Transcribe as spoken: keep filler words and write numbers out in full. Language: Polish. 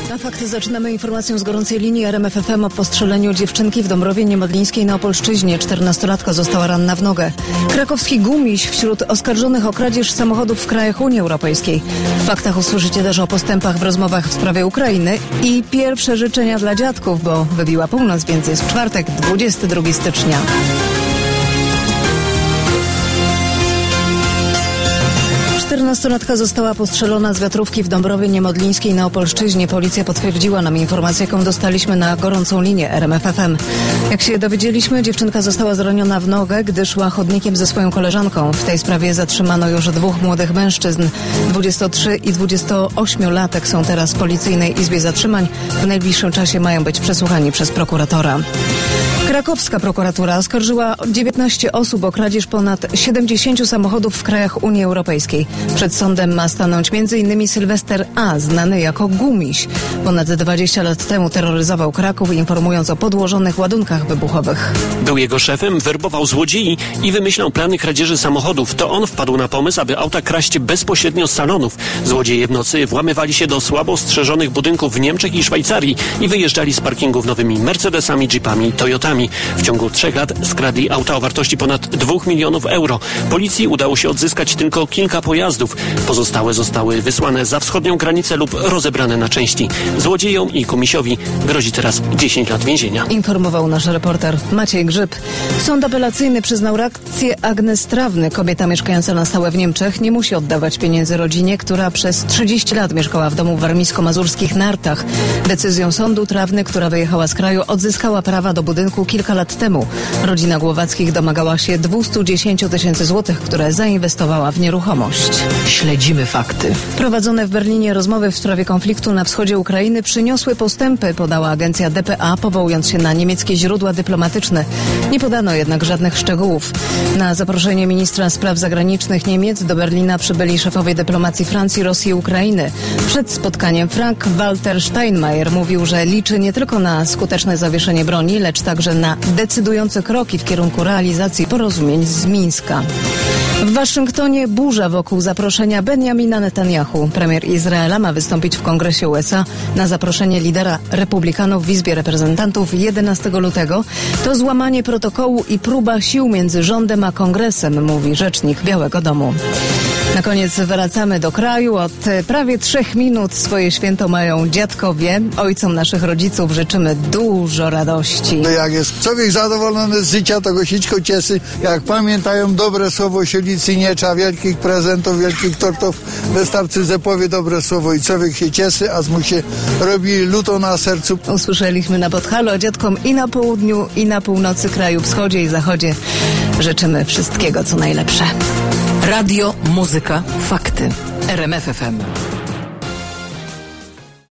Na fakty zaczynamy informacją z gorącej linii R M F F M o postrzeleniu dziewczynki w Dąbrowie Niemodlińskiej na Opolszczyźnie. czternastolatka została ranna w nogę. Krakowski Gumiś wśród oskarżonych o kradzież samochodów w krajach Unii Europejskiej. W faktach usłyszycie też o postępach w rozmowach w sprawie Ukrainy i pierwsze życzenia dla dziadków, bo wybiła północ, więc jest w czwartek, dwudziestego drugiego stycznia. czternastolatka została postrzelona z wiatrówki w Dąbrowie Niemodlińskiej na Opolszczyźnie. Policja potwierdziła nam informację, jaką dostaliśmy na gorącą linię R M F F M. Jak się dowiedzieliśmy, dziewczynka została zraniona w nogę, gdy szła chodnikiem ze swoją koleżanką. W tej sprawie zatrzymano już dwóch młodych mężczyzn. dwudziestotrzy i dwudziestoośmiolatek są teraz w Policyjnej Izbie Zatrzymań. W najbliższym czasie mają być przesłuchani przez prokuratora. Krakowska prokuratura oskarżyła dziewiętnaście osób o kradzież ponad siedemdziesięciu samochodów w krajach Unii Europejskiej. Przed sądem ma stanąć między innymi Sylwester A., znany jako Gumiś. Ponad dwadzieścia lat temu terroryzował Kraków, informując o podłożonych ładunkach wybuchowych. Był jego szefem, werbował złodziei i wymyślał plany kradzieży samochodów. To on wpadł na pomysł, aby auta kraść bezpośrednio z salonów. Złodzieje w nocy włamywali się do słabo strzeżonych budynków w Niemczech i Szwajcarii i wyjeżdżali z parkingów nowymi Mercedesami, Jeepami, Toyotami. W ciągu trzech lat skradli auta o wartości ponad dwóch milionów euro. Policji udało się odzyskać tylko kilka pojazdów. Pozostałe zostały wysłane za wschodnią granicę lub rozebrane na części. Złodziejom i komisiowi grozi teraz dziesięć lat więzienia. Informował nasz reporter Maciej Grzyb. Sąd apelacyjny przyznał rację Agnes Trawny. Kobieta mieszkająca na stałe w Niemczech nie musi oddawać pieniędzy rodzinie, która przez trzydzieści lat mieszkała w domu w warmińsko-mazurskich Nartach. Decyzją sądu Trawny, która wyjechała z kraju, odzyskała prawa do budynku kilka lat temu. Rodzina Głowackich domagała się dwieście dziesięć tysięcy złotych, które zainwestowała w nieruchomość. Śledzimy fakty. Prowadzone w Berlinie rozmowy w sprawie konfliktu na wschodzie Ukrainy przyniosły postępy, podała agencja D P A, powołując się na niemieckie źródła dyplomatyczne. Nie podano jednak żadnych szczegółów. Na zaproszenie ministra spraw zagranicznych Niemiec do Berlina przybyli szefowie dyplomacji Francji, Rosji i Ukrainy. Przed spotkaniem Frank-Walter Steinmeier mówił, że liczy nie tylko na skuteczne zawieszenie broni, lecz także na decydujące kroki w kierunku realizacji porozumień z Mińska. W Waszyngtonie burza wokół zaproszenia Benjamina Netanyahu. Premier Izraela ma wystąpić w Kongresie U S A na zaproszenie lidera Republikanów w Izbie Reprezentantów jedenastego lutego. To złamanie protokołu i próba sił między rządem a Kongresem, mówi rzecznik Białego Domu. Na koniec wracamy do kraju. Od prawie trzech minut swoje święto mają dziadkowie. Ojcom naszych rodziców życzymy dużo radości. No jak jest człowiek zadowolony z życia, to go wszystko cieszy. Jak pamiętają dobre słowo, się nic nie trzeba wielkich prezentów, wielkich tortów. Wystarczy, że powie dobre słowo i człowiek się cieszy, a mu się robi luto na sercu. Usłyszeliśmy na Podhalu, a dziadkom i na południu, i na północy kraju, wschodzie i zachodzie życzymy wszystkiego, co najlepsze. Radio, muzyka, fakty. R M F F M.